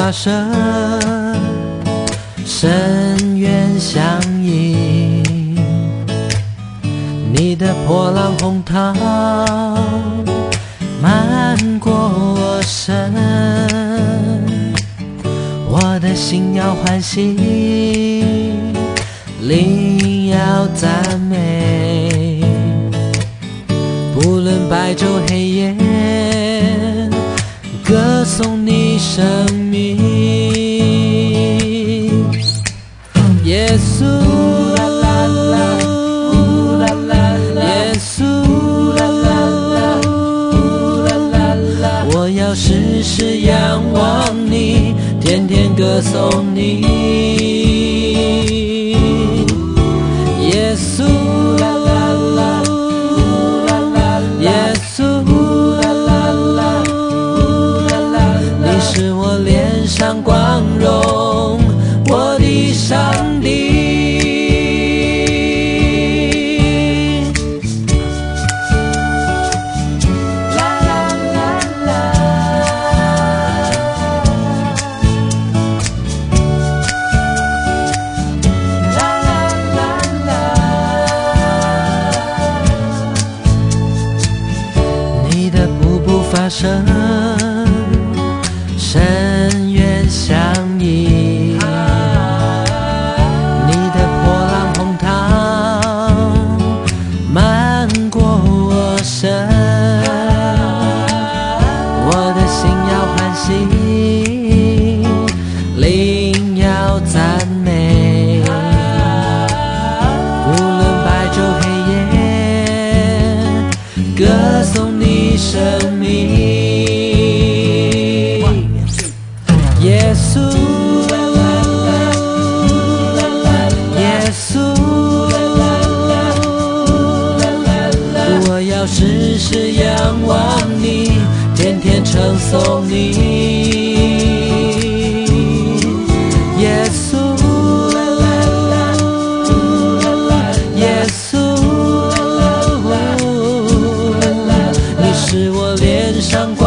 发射，深渊相迎。你的波浪洪涛漫过我身，我的心要欢喜，灵要赞美。不论白昼黑夜，歌颂你生命。耶稣，耶稣，我要时时仰望你，天天歌颂你。耶稣，耶稣，你是我脸上光荣，我的上帝。你的步步发射，深渊相迎。你的波浪洪涛漫过我身，我的心要欢喜，灵要赞美。无论白昼黑夜，歌颂你生命。耶稣，耶稣，我要时时仰望你，天天称颂你。耶稣，耶稣，你是我脸上光